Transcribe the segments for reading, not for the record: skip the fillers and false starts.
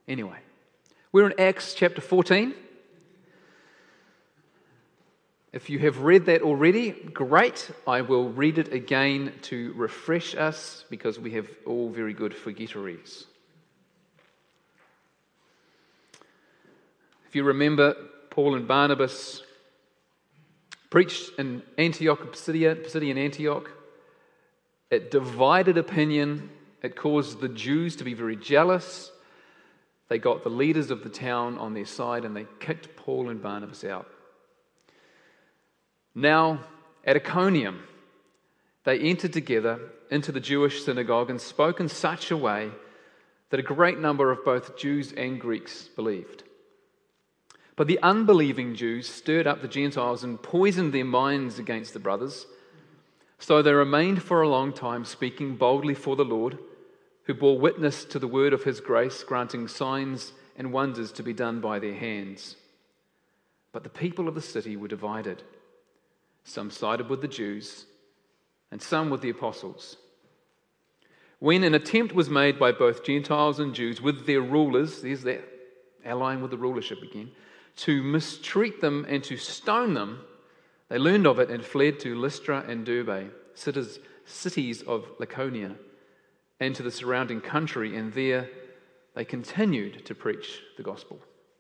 Anyway, we're in Acts chapter 14. If you have read that already, great. I will read it again to refresh us because we have all very good forgetteries. If you remember, Paul and Barnabas preached in Antioch, Pisidian Antioch. It divided opinion. It caused the Jews to be very jealous. They got the leaders of the town on their side and they kicked Paul and Barnabas out. Now, at Iconium, they entered together into the Jewish synagogue and spoke in such a way that a great number of both Jews and Greeks believed. But the unbelieving Jews stirred up the Gentiles and poisoned their minds against the brothers. So they remained for a long time speaking boldly for the Lord, who bore witness to the word of his grace, granting signs and wonders to be done by their hands. But the people of the city were divided. Some sided with the Jews, and some with the apostles. When an attempt was made by both Gentiles and Jews with their rulers, there's that allying with the rulership again, to mistreat them and to stone them, they learned of it and fled to Lystra and Derbe, cities of Lycaonia, and to the surrounding country, and there they continued to preach the gospel.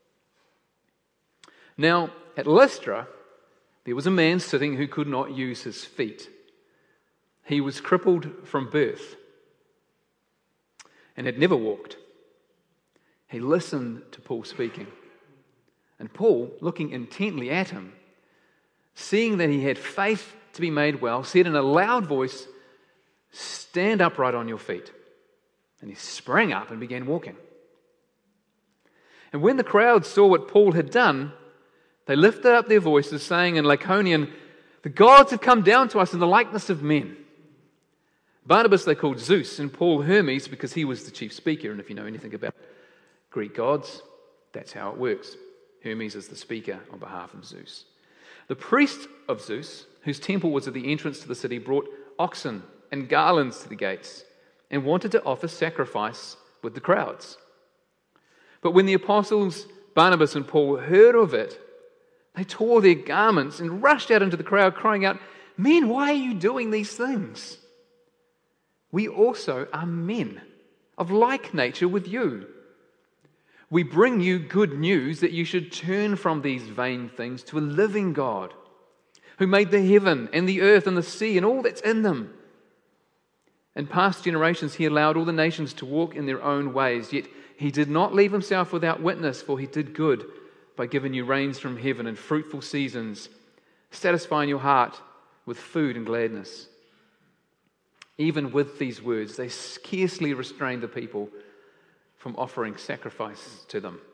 Now, at Lystra, there was a man sitting who could not use his feet. He was crippled from birth and had never walked. He listened to Paul speaking. And Paul, looking intently at him, seeing that he had faith to be made well, said in a loud voice, "Stand upright on your feet." And he sprang up and began walking. And when the crowd saw what Paul had done, they lifted up their voices, saying in Lycaonian, "The gods have come down to us in the likeness of men." Barnabas they called Zeus, and Paul Hermes, because he was the chief speaker. And if you know anything about Greek gods, that's how it works. Hermes is the speaker on behalf of Zeus. The priest of Zeus, whose temple was at the entrance to the city, brought oxen and garlands to the gates and wanted to offer sacrifice with the crowds. But when the apostles Barnabas and Paul heard of it, they tore their garments and rushed out into the crowd, crying out, "Men, why are you doing these things? We also are men of like nature with you. We bring you good news that you should turn from these vain things to a living God, who made the heaven and the earth and the sea and all that's in them. In past generations he allowed all the nations to walk in their own ways, yet he did not leave himself without witness, for he did good by giving you rains from heaven and fruitful seasons, satisfying your heart with food and gladness." Even with these words, they scarcely restrained the people from offering sacrifice to them.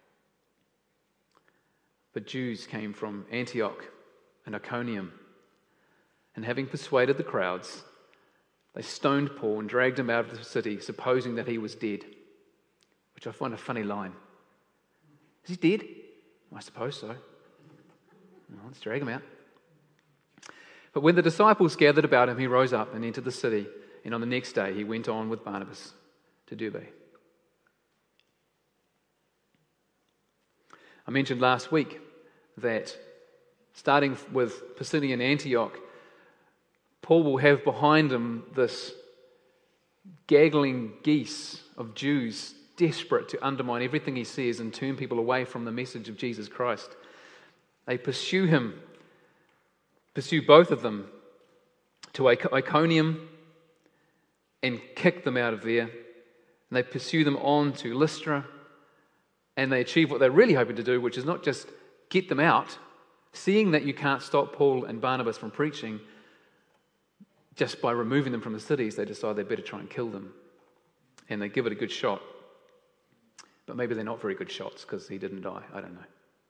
But Jews came from Antioch and Iconium, and having persuaded the crowds, they stoned Paul and dragged him out of the city, supposing that he was dead, which I find a funny line. Is he dead? I suppose so. Well, let's drag him out. But when the disciples gathered about him, he rose up and entered the city, and on the next day he went on with Barnabas to Derbe. I mentioned last week that starting with Pisidian Antioch, Paul will have behind him this gaggling geese of Jews desperate to undermine everything he says and turn people away from the message of Jesus Christ. They pursue both of them to Iconium and kick them out of there. And they pursue them on to Lystra, and they achieve what they're really hoping to do, which is not just get them out. Seeing that you can't stop Paul and Barnabas from preaching, just by removing them from the cities, they decide they better try and kill them. And they give it a good shot. But maybe they're not very good shots because he didn't die. I don't know.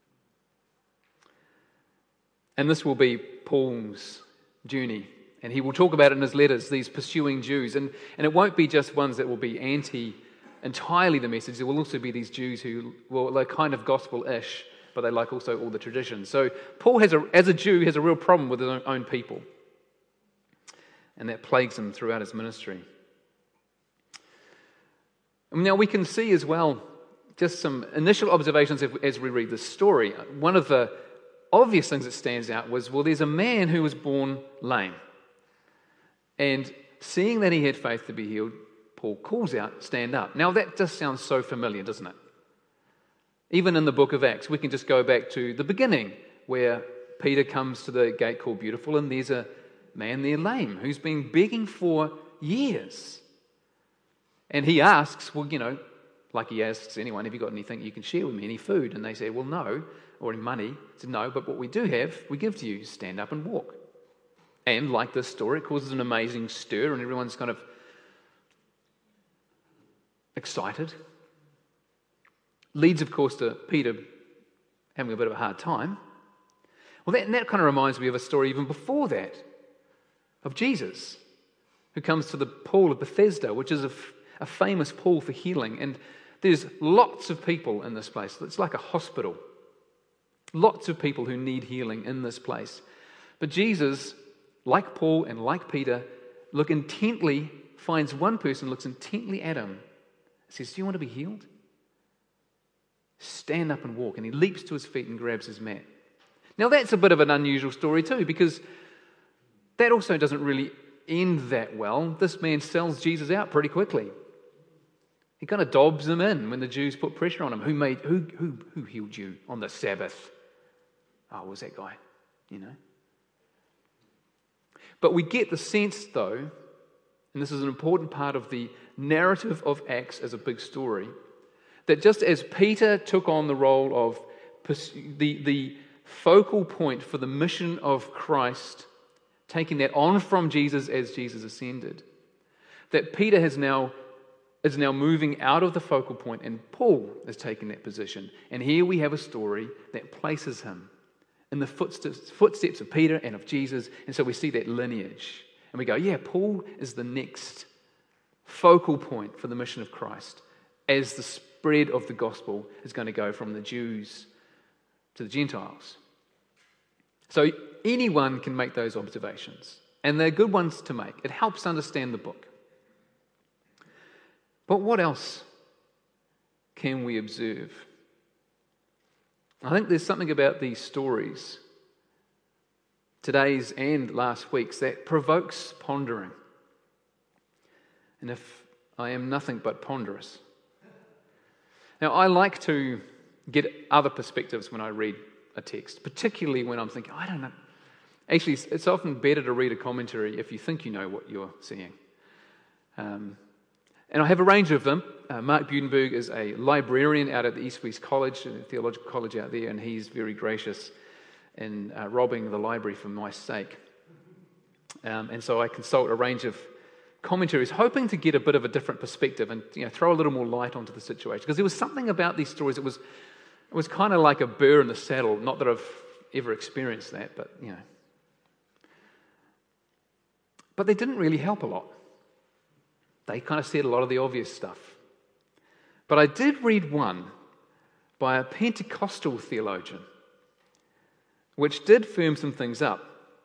And this will be Paul's journey. And he will talk about it in his letters, these pursuing Jews. And it won't be just ones that will be entirely the message. There will also be these Jews who, well, they're kind of gospel-ish, but they like also all the traditions. So Paul, as a Jew, has a real problem with his own people. And that plagues him throughout his ministry. Now we can see as well just some initial observations as we read this story. One of the obvious things that stands out was, well, there's a man who was born lame. And seeing that he had faith to be healed, Paul calls out, stand up. Now that just sounds so familiar, doesn't it? Even in the book of Acts, we can just go back to the beginning where Peter comes to the gate called Beautiful, and there's a man there lame who's been begging for years. And he asks, well, like he asks anyone, have you got anything you can share with me, any food? And they say, well, no, or any money. He said, no, but what we do have, we give to you, stand up and walk. And like this story, it causes an amazing stir, and everyone's kind of excited. Leads, of course, to Peter having a bit of a hard time. Well, that kind of reminds me of a story even before that, of Jesus, who comes to the pool of Bethesda, which is a famous pool for healing. And there's lots of people in this place. It's like a hospital. Lots of people who need healing in this place. But Jesus, like Paul and like Peter, finds one person, looks intently at him, says, do you want to be healed? Stand up and walk. And he leaps to his feet and grabs his mat. Now that's a bit of an unusual story too, because that also doesn't really end that well. This man sells Jesus out pretty quickly. He kind of dobs him in when the Jews put pressure on him. Who healed you on the Sabbath? Oh, it was that guy, But we get the sense, though, and this is an important part of the narrative of Acts as a big story, that just as Peter took on the role of the focal point for the mission of Christ, taking that on from Jesus as Jesus ascended, that Peter is now moving out of the focal point, and Paul is taking that position. And here we have a story that places him in the footsteps of Peter and of Jesus, and so we see that lineage. And we go, yeah, Paul is the next focal point for the mission of Christ as the spread of the gospel is going to go from the Jews to the Gentiles. So anyone can make those observations, and they're good ones to make. It helps understand the book. But what else can we observe? I think there's something about these stories, today's and last week's, that provokes pondering. And if I am nothing but ponderous. Now, I like to get other perspectives when I read a text, particularly when I'm thinking, I don't know. Actually, it's often better to read a commentary if you think you know what you're seeing. And I have a range of them. Mark Budenberg is a librarian out at the East West College, a theological college out there, and he's very gracious in robbing the library for my sake. And so I consult a range of commentaries, hoping to get a bit of a different perspective and throw a little more light onto the situation. Because there was something about these stories that was kind of like a burr in the saddle. Not that I've ever experienced that, but But they didn't really help a lot. They kind of said a lot of the obvious stuff. But I did read one by a Pentecostal theologian, which did firm some things up.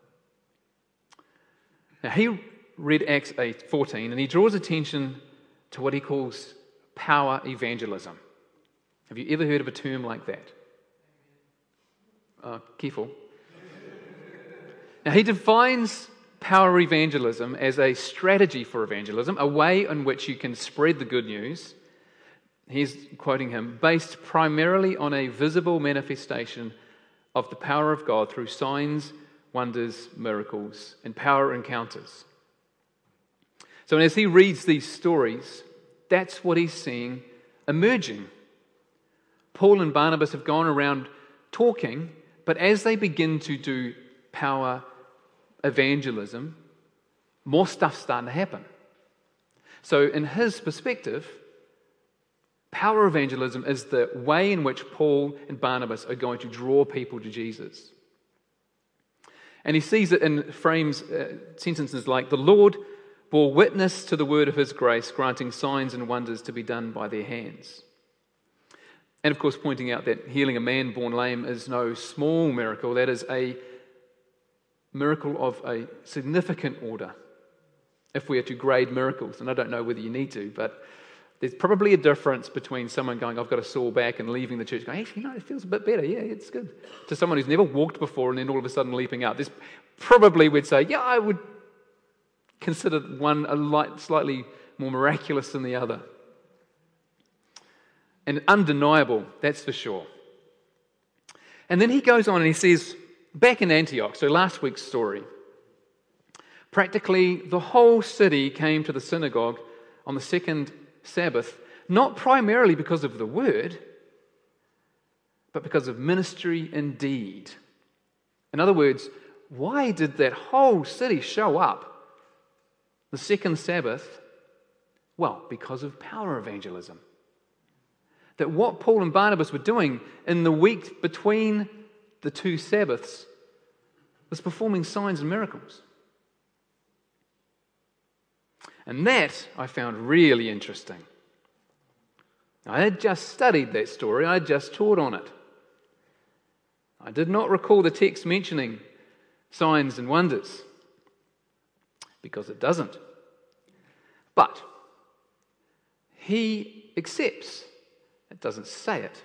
Now, he read Acts 8:14, and he draws attention to what he calls power evangelism. Have you ever heard of a term like that? Careful. Now, he defines power evangelism as a strategy for evangelism, a way in which you can spread the good news. He's quoting him, based primarily on a visible manifestation of the power of God through signs, wonders, miracles, and power encounters. So as he reads these stories, that's what he's seeing emerging. Paul and Barnabas have gone around talking, but as they begin to do power evangelism, more stuff's starting to happen. So in his perspective, power evangelism is the way in which Paul and Barnabas are going to draw people to Jesus. And he sees it in frames, sentences like, the Lord bore witness to the word of his grace, granting signs and wonders to be done by their hands. And of course, pointing out that healing a man born lame is no small miracle. That is a miracle of a significant order, if we are to grade miracles. And I don't know whether you need to, but There's probably a difference between someone going, I've got a sore back, and leaving the church going, actually, no, it feels a bit better. Yeah, it's good. To someone who's never walked before and then all of a sudden leaping up. This probably would say, yeah, I would consider one slightly more miraculous than the other. And undeniable, that's for sure. And then he goes on and he says, back in Antioch, so last week's story, practically the whole city came to the synagogue on the second Sabbath, not primarily because of the word, but because of ministry and deed. In other words, why did that whole city show up the second Sabbath? Well, because of power evangelism. That what Paul and Barnabas were doing in the week between the two Sabbaths was performing signs and miracles. And that I found really interesting. I had just studied that story. I had just taught on it. I did not recall the text mentioning signs and wonders, because it doesn't. But he accepts. It doesn't say it.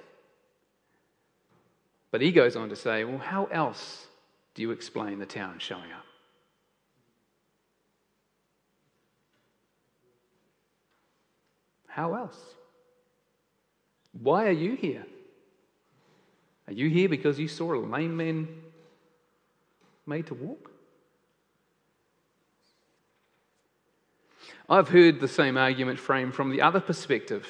But he goes on to say, well, how else do you explain the town showing up? How else? Why are you here? Are you here because you saw a lame man made to walk? I've heard the same argument framed from the other perspective.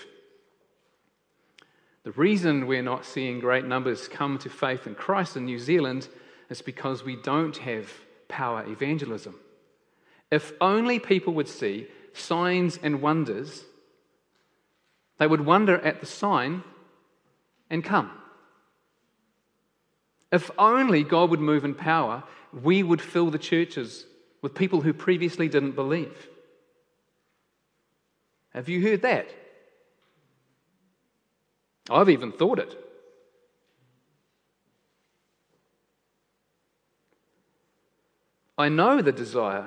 The reason we're not seeing great numbers come to faith in Christ in New Zealand is because we don't have power evangelism. If only people would see signs and wonders, they would wonder at the sign and come. If only God would move in power, we would fill the churches with people who previously didn't believe. Have you heard that? I've even thought it. I know the desire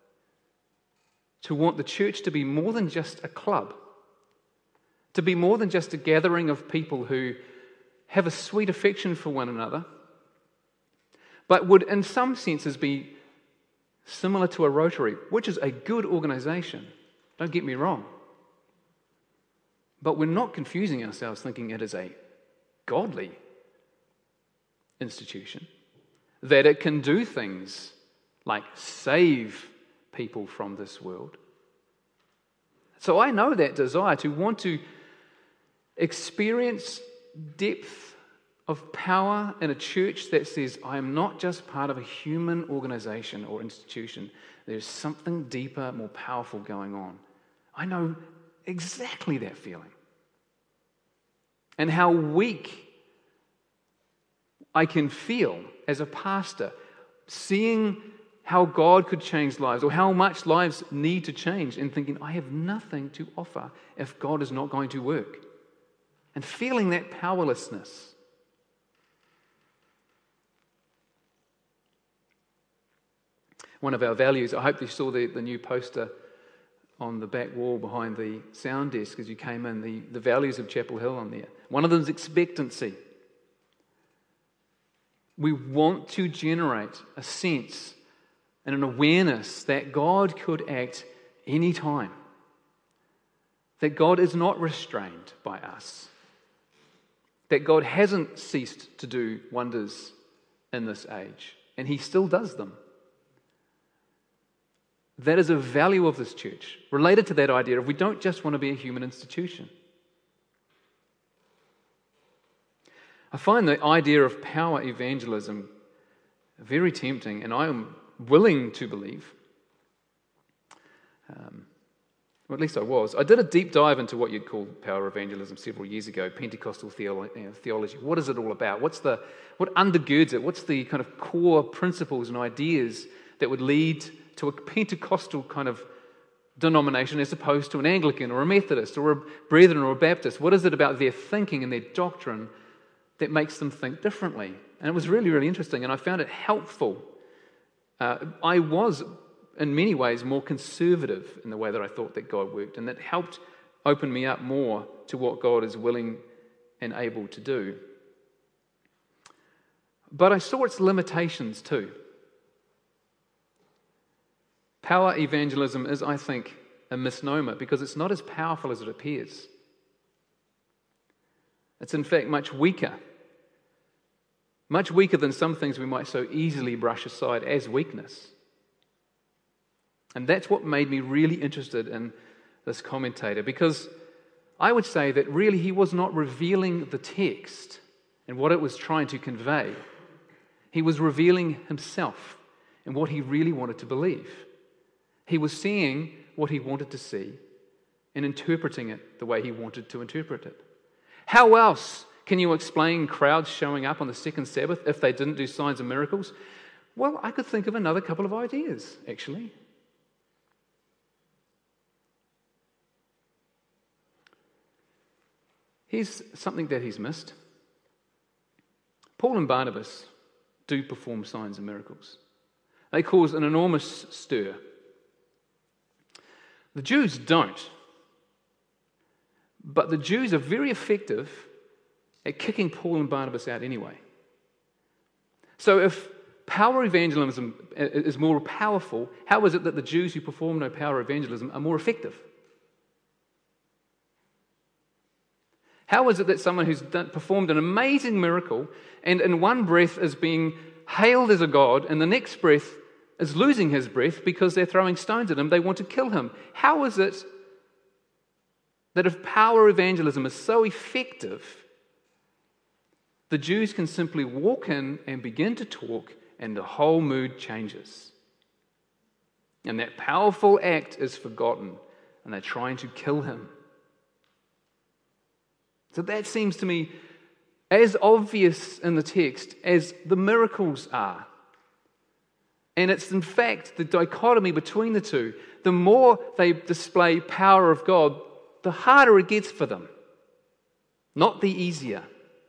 to want the church to be more than just a club, to be more than just a gathering of people who have a sweet affection for one another, but would in some senses be similar to a Rotary, which is a good organisation, don't get me wrong. But we're not confusing ourselves thinking it is a godly institution, that it can do things like save people from this world. So I know that desire to want to experience depth of power in a church that says, I am not just part of a human organization or institution. There's something deeper, more powerful going on. I know exactly that feeling. And how weak I can feel as a pastor, seeing how God could change lives, or how much lives need to change, and thinking, I have nothing to offer if God is not going to work. And feeling that powerlessness. One of our values, I hope you saw the new poster on the back wall behind the sound desk as you came in, the values of Chapel Hill on there. One of them is expectancy. We want to generate a sense and an awareness that God could act any time. That God is not restrained by us. That God hasn't ceased to do wonders in this age, and He still does them. That is a value of this church, related to that idea of we don't just want to be a human institution. I find the idea of power evangelism very tempting, and I am willing to believe, or at least I was. I did a deep dive into what you'd call power evangelism several years ago, Pentecostal theology. What is it all about? What undergirds it? What's the kind of core principles and ideas that would lead to a Pentecostal kind of denomination as opposed to an Anglican or a Methodist or a Brethren or a Baptist? What is it about their thinking and their doctrine that makes them think differently? And it was really, really interesting, and I found it helpful. I was, in many ways, more conservative in the way that I thought that God worked, and that helped opened me up more to what God is willing and able to do. But I saw its limitations too. Power evangelism is, I think, a misnomer because it's not as powerful as it appears. It's in fact much weaker than some things we might so easily brush aside as weakness. And that's what made me really interested in this commentator, because I would say that really he was not revealing the text and what it was trying to convey. He was revealing himself and what he really wanted to believe. He was seeing what he wanted to see and interpreting it the way he wanted to interpret it. How else can you explain crowds showing up on the second Sabbath if they didn't do signs and miracles? Well, I could think of another couple of ideas, actually. Here's something that he's missed. Paul and Barnabas do perform signs and miracles. They cause an enormous stir. The Jews don't. But the Jews are very effective at kicking Paul and Barnabas out anyway. So if power evangelism is more powerful, how is it that the Jews who perform no power evangelism are more effective? How is it that someone who's performed an amazing miracle and in one breath is being hailed as a god and the next breath is losing his breath because they're throwing stones at him, they want to kill him? How is it that if power evangelism is so effective, the Jews can simply walk in and begin to talk and the whole mood changes? And that powerful act is forgotten and they're trying to kill him. So that seems to me as obvious in the text as the miracles are. And it's in fact the dichotomy between the two. The more they display power of God, the harder it gets for them, not the easier.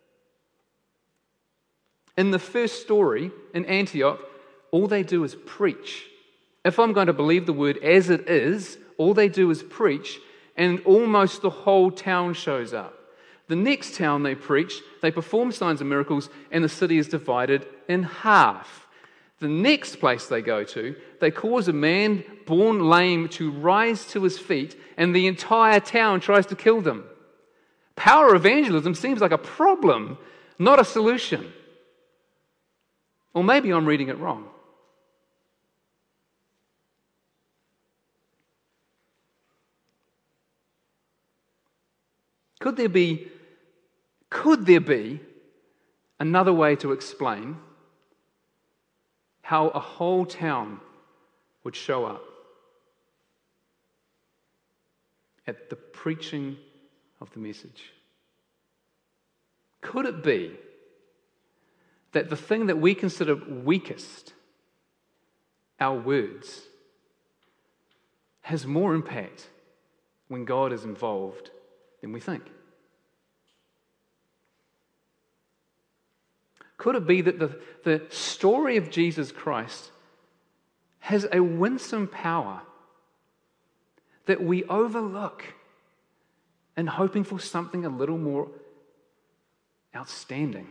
In the first story in Antioch, all they do is preach. If I'm going to believe the word as it is, all they do is preach, and almost the whole town shows up. The next town they preach, they perform signs and miracles, and the city is divided in half. The next place they go to, they cause a man born lame to rise to his feet, and the entire town tries to kill them. Power evangelism seems like a problem, not a solution. Or maybe I'm reading it wrong. Could there be another way to explain how a whole town would show up at the preaching of the message? Could it be that the thing that we consider weakest, our words, has more impact when God is involved than we think? Could it be that the story of Jesus Christ has a winsome power that we overlook in hoping for something a little more outstanding?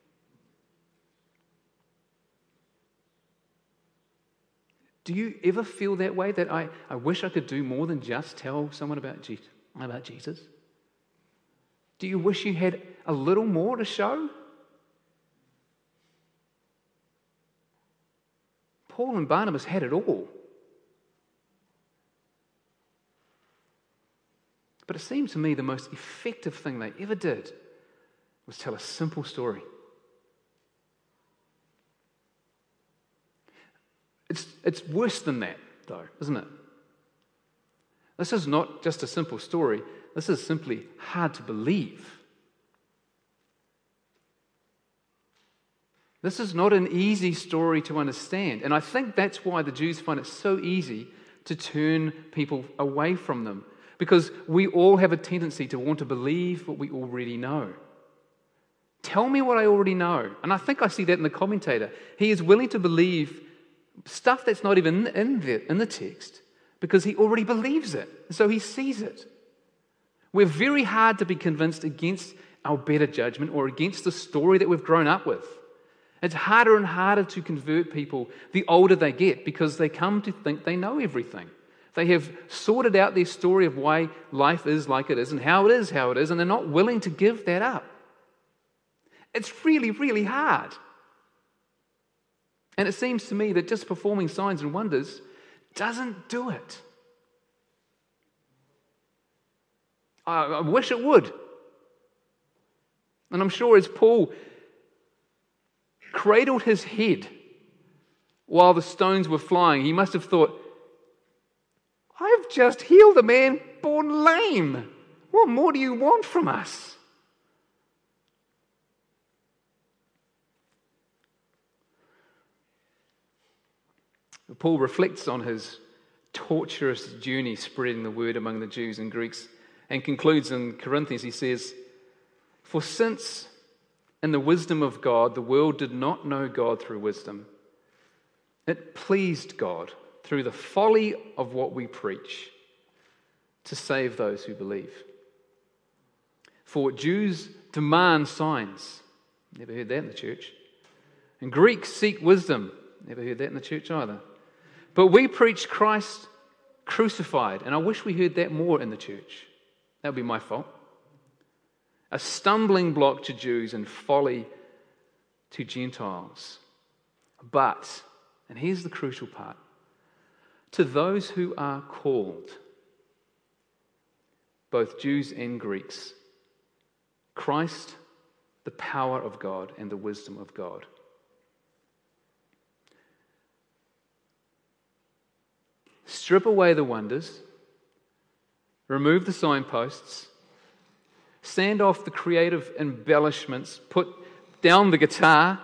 Do you ever feel that way, that I wish I could do more than just tell someone about Jesus? Do you wish you had a little more to show? Paul and Barnabas had it all. But it seems to me the most effective thing they ever did was tell a simple story. It's worse than that, though, isn't it? This is not just a simple story. This is simply hard to believe. This is not an easy story to understand. And I think that's why the Jews find it so easy to turn people away from them. Because we all have a tendency to want to believe what we already know. Tell me what I already know. And I think I see that in the commentator. He is willing to believe stuff that's not even in the text because he already believes it. So he sees it. We're very hard to be convinced against our better judgment or against the story that we've grown up with. It's harder and harder to convert people the older they get because they come to think they know everything. They have sorted out their story of why life is like it is and how it is, and they're not willing to give that up. It's really, really hard. And it seems to me that just performing signs and wonders doesn't do it. I wish it would. And I'm sure as Paul cradled his head while the stones were flying, he must have thought, I've just healed a man born lame. What more do you want from us? Paul reflects on his torturous journey spreading the word among the Jews and Greeks and concludes in Corinthians, he says, "For since in the wisdom of God the world did not know God through wisdom, it pleased God through the folly of what we preach to save those who believe. For Jews demand signs." Never heard that in the church. "And Greeks seek wisdom." Never heard that in the church either. "But we preach Christ crucified." And I wish we heard that more in the church. That would be my fault. "A stumbling block to Jews and folly to Gentiles. But," and here's the crucial part, "to those who are called, both Jews and Greeks, Christ, the power of God and the wisdom of God." Strip away the wonders, remove the signposts, sand off the creative embellishments, put down the guitar,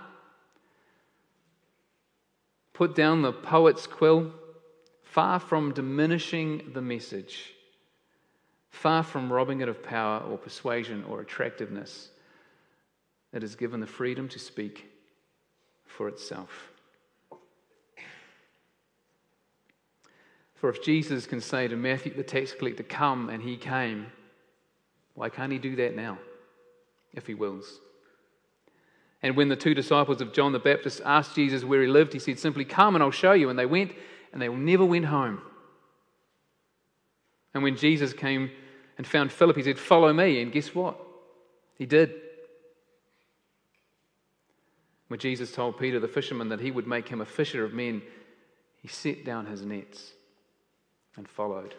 put down the poet's quill, far from diminishing the message, far from robbing it of power or persuasion or attractiveness. It is given the freedom to speak for itself. For if Jesus can say to Matthew the tax collector, "Come," and he came, why can't he do that now, if he wills? And when the two disciples of John the Baptist asked Jesus where he lived, he said simply, "Come and I'll show you." And they went, and they never went home. And when Jesus came and found Philip, he said, "Follow me." And guess what? He did. When Jesus told Peter the fisherman that he would make him a fisher of men, he set down his nets and followed.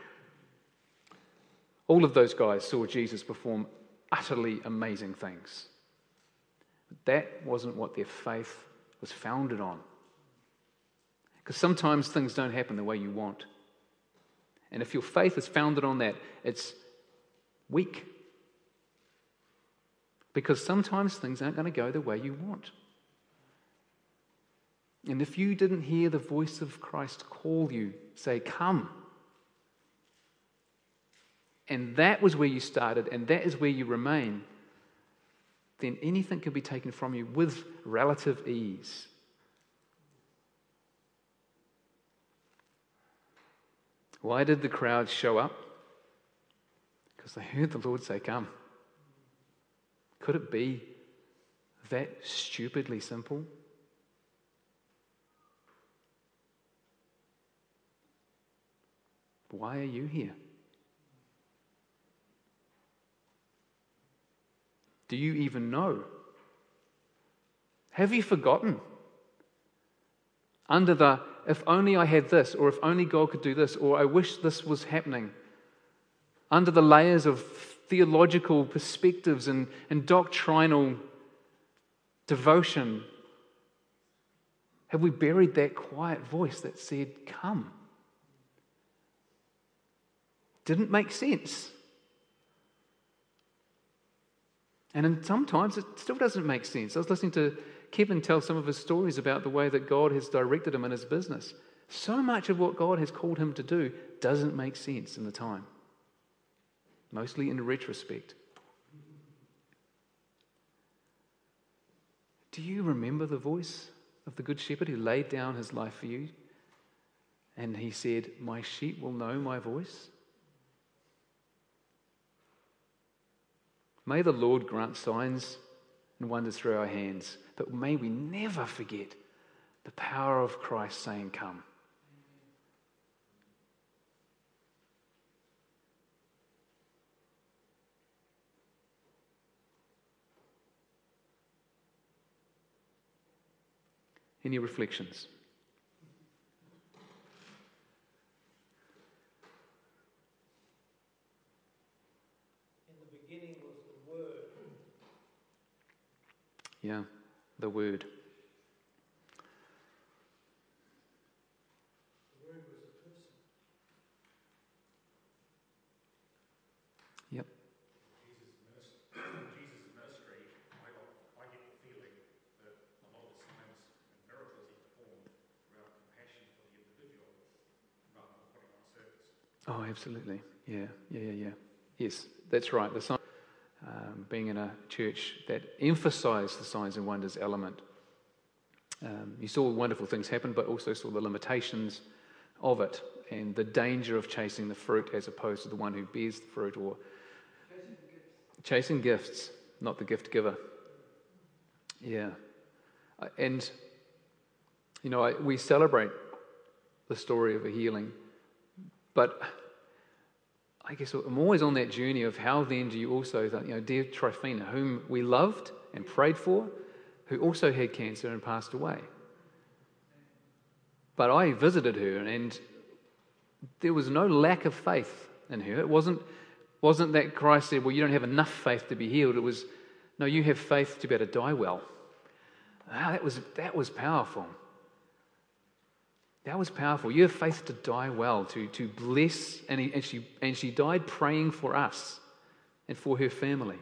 All of those guys saw Jesus perform utterly amazing things. But that wasn't what their faith was founded on. Because sometimes things don't happen the way you want. And if your faith is founded on that, it's weak. Because sometimes things aren't going to go the way you want. And if you didn't hear the voice of Christ call you, say, "Come," and that was where you started, and that is where you remain, then anything can be taken from you with relative ease. Why did the crowd show up? Because they heard the Lord say, "Come." Could it be that stupidly simple? Why are you here? Do you even know? Have you forgotten? Under the, "if only I had this," or "if only God could do this," or "I wish this was happening," under the layers of theological perspectives and doctrinal devotion, have we buried that quiet voice that said, "Come"? Didn't make sense. And sometimes it still doesn't make sense. I was listening to Kevin tell some of his stories about the way that God has directed him in his business. So much of what God has called him to do doesn't make sense in the time. Mostly in retrospect. Do you remember the voice of the Good Shepherd who laid down his life for you? And he said, "My sheep will know my voice." May the Lord grant signs and wonders through our hands, but may we never forget the power of Christ saying, come. Any reflections? In the beginning was the Word. Yeah, the Word. The Word was a person. Yep. Jesus' ministry, I get the feeling that a lot of the signs and miracles he performed were out of compassion for the individual rather than putting on a service. Oh, absolutely. Yeah. Yes, that's right. The sign, being in a church that emphasised the signs and wonders element. You saw wonderful things happen, but also saw the limitations of it and the danger of chasing the fruit as opposed to the one who bears the fruit, or chasing gifts, not the gift giver. Yeah. And, we celebrate the story of a healing, but I guess I'm always on that journey of how then do you also, dear Tryphena, whom we loved and prayed for, who also had cancer and passed away. But I visited her, and there was no lack of faith in her. It wasn't that Christ said, well, you don't have enough faith to be healed. It was, no, you have faith to be able to die well. That was powerful. That was powerful. You have faith to die well, to bless, and she died praying for us and for her family.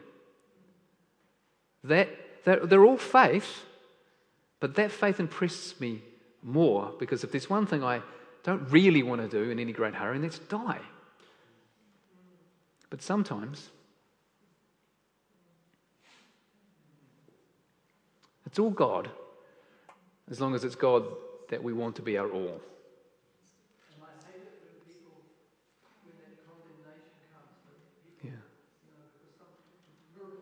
They're all faith, but that faith impresses me more, because if there's one thing I don't really want to do in any great hurry, and that's die. But sometimes it's all God, as long as it's God that we want to be our all.